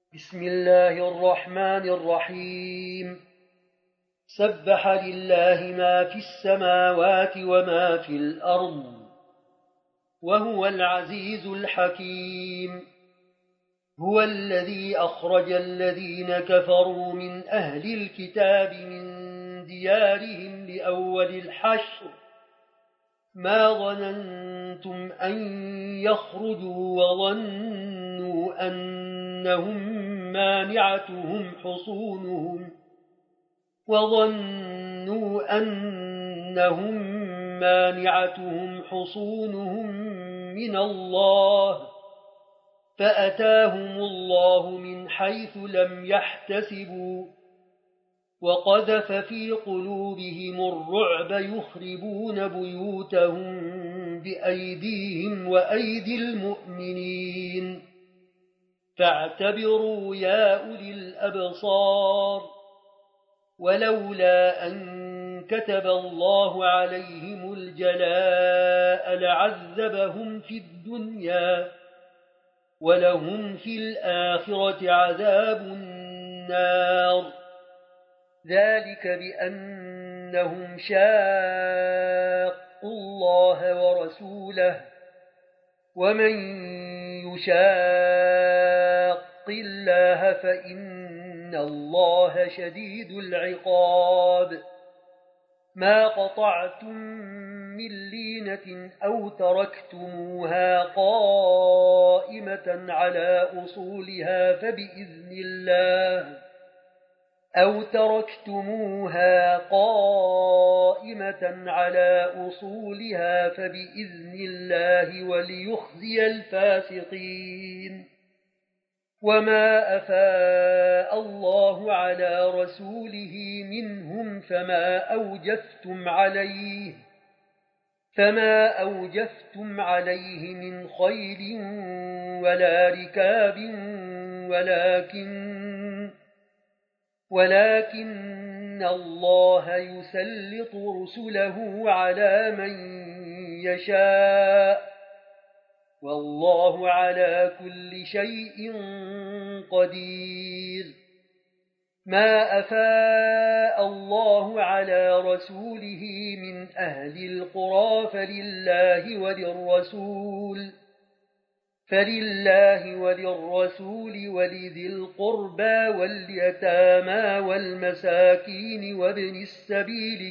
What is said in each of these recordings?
بسم الله الرحمن الرحيم سبح لله ما في السماوات وما في الأرض وهو العزيز الحكيم هو الذي أخرج الذين كفروا من أهل الكتاب من ديارهم لأول الحشر ما ظننتم أن يخرجوا وظنوا أنهم مانعتهم حصونهم من الله فأتاهم الله من حيث لم يحتسبوا وقذف في قلوبهم الرعب يخربون بيوتهم بأيديهم وأيدي المؤمنين فاعتبروا يا أولي الأبصار ولولا أن كتب الله عليهم الجلاء لعذبهم في الدنيا ولهم في الآخرة عذاب النار ذلك بأنهم شاقوا الله ورسوله ومن يشاق الله فإن الله شديد العقاب ما قطعتم من لينة أو تركتموها قائمة على أصولها فبإذن الله وليخزي الفاسقين وما أفاء الله على رسوله منهم فما أوجفتم عليه من خيل ولا ركاب ولكن الله يسلط رسله على من يشاء والله على كل شيء قدير ما أفاء الله على رسوله من أهل القرى فلله وللرسول ولذي القربى واليتامى والمساكين وابن السبيل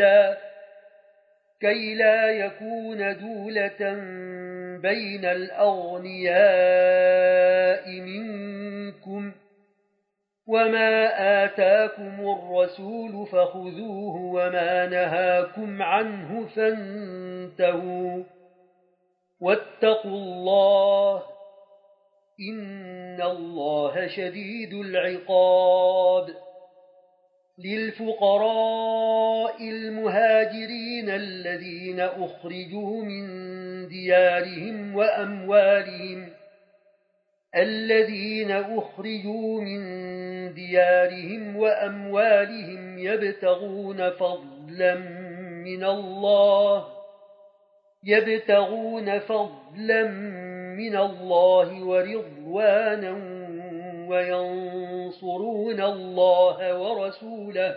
كي لا يكون دولة بين الأغنياء منكم وما آتاكم الرسول فخذوه وما نهاكم عنه فانتهوا واتقوا الله إن الله شديد العقاب للفقراء المهاجرين الذين أخرجوا من ديارهم وأموالهم يبتغون فضلا من الله ورضوانا وينصرون الله ورسوله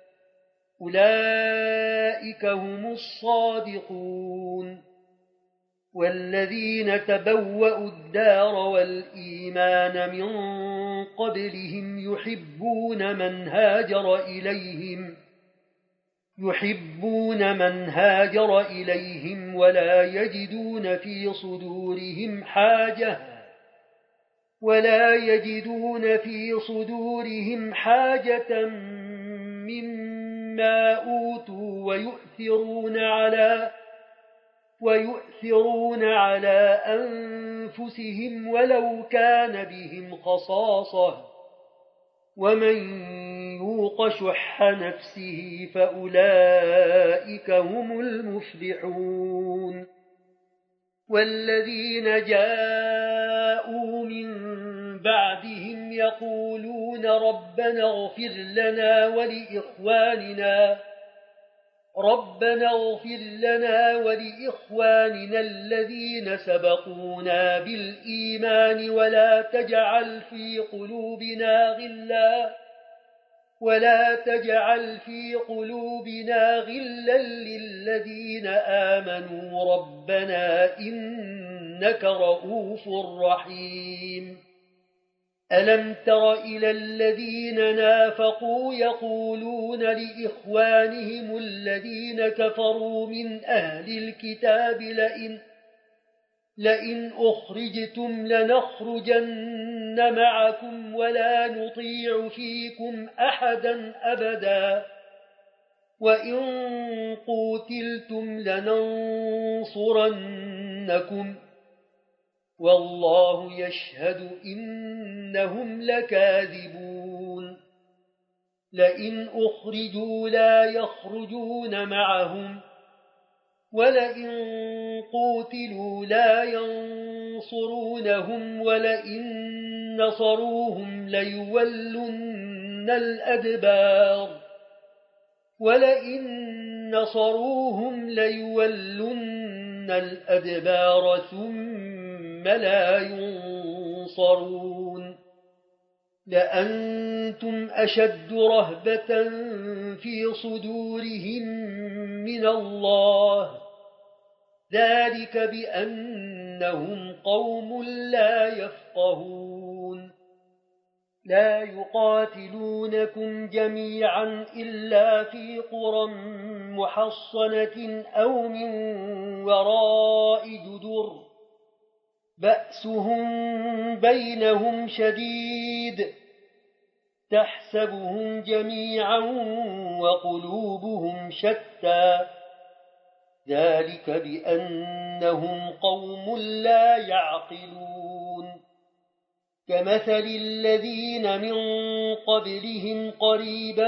أولئك هم الصادقون والذين تبوأوا الدار والإيمان من قبلهم يحبون من هاجر إليهم ولا يجدون في صدورهم حاجة مما أوتوا ويؤثرون على أنفسهم ولو كان بهم خصاصة ومن يوق شح نفسه فأولئك هم المفلحون والذين جاءوا من بعدهم يقولون ربنا اغفر لنا ربنا اغفر لنا ولإخواننا الذين سبقونا بالإيمان ولا تجعل في قلوبنا غلا للذين آمنوا ربنا إنك رؤوف رحيم ألم تر إلى الذين نافقوا يقولون لإخوانهم الذين كفروا من أهل الكتاب لئن أخرجتم لنخرجن معكم ولا نطيع فيكم أحدا أبدا وإن قوتلتم لننصرنكم والله يشهد إنهم لكاذبون لئن أخرجوا لا يخرجون معهم ولئن قوتلوا لا ينصرونهم ولئن نصروهم ليولن الأدبار ثم لا ينصرون لأنتم أشد رهبة في صدورهم من الله ذلك بأنهم قوم لا يفقهون لا يقاتلونكم جميعا إلا في قرى محصنة أو من وراء جدر بأسهم بينهم شديد تحسبهم جميعا وقلوبهم شتى ذلك بأنهم قوم لا يعقلون كمثل الذين من قبلهم قريبا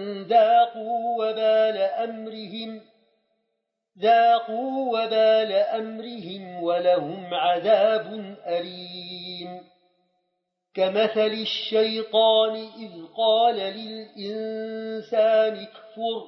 ذاقوا وبال أمرهم ولهم عذاب أليم كمثل الشيطان إذ قال للإنسان اكفر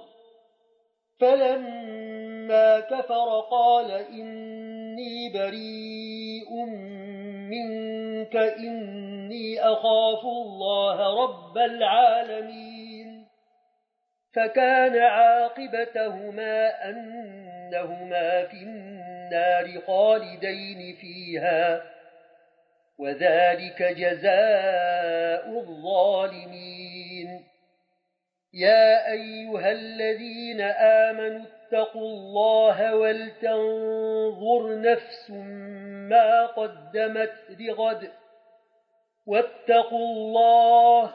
فلما كفر قال إني بريء منك إني أخاف الله رب العالمين فكان عاقبتهما أنهما في النار خالدين فيها وذلك جزاء الظالمين يا أيها الذين آمنوا اتقوا الله ولتنظر نفس ما قدمت لغد واتقوا الله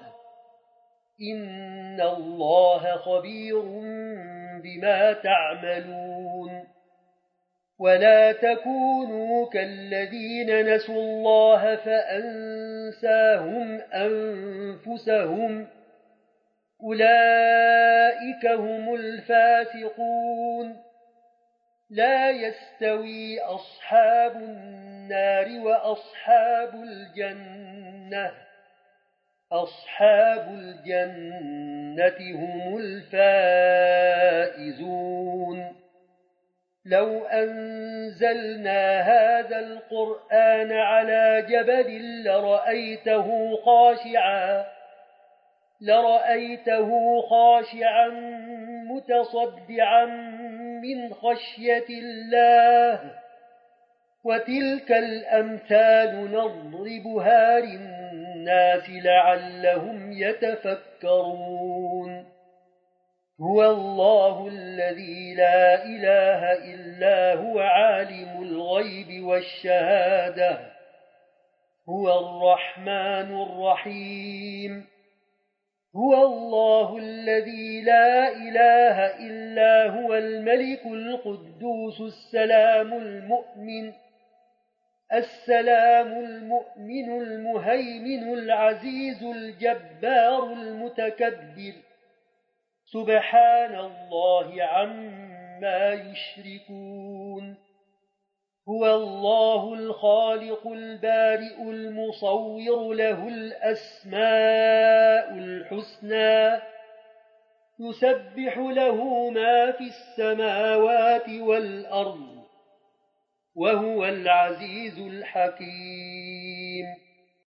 إن الله خبير بما تعملون ولا تكونوا كالذين نسوا الله فأنساهم أنفسهم أولئك هم الفاسقون لا يستوي أصحاب النار وأصحاب الجنة هم الفائزون لو أنزلنا هذا القرآن على جبل لرأيته خاشعا متصدعا من خشية الله وتلك الأمثال نضربها للناس لعلهم يتفكرون هو الله الذي لا إله إلا هو عالم الغيب والشهادة هو الرحمن الرحيم هو الله الذي لا إله إلا هو الملك القدوس السلام المؤمن المهيمن العزيز الجبار المتكبر سبحان الله عما يشركون هو الله الخالق البارئ المصور له الأسماء الحسنى يسبح له ما في السماوات والأرض وهو العزيز الحكيم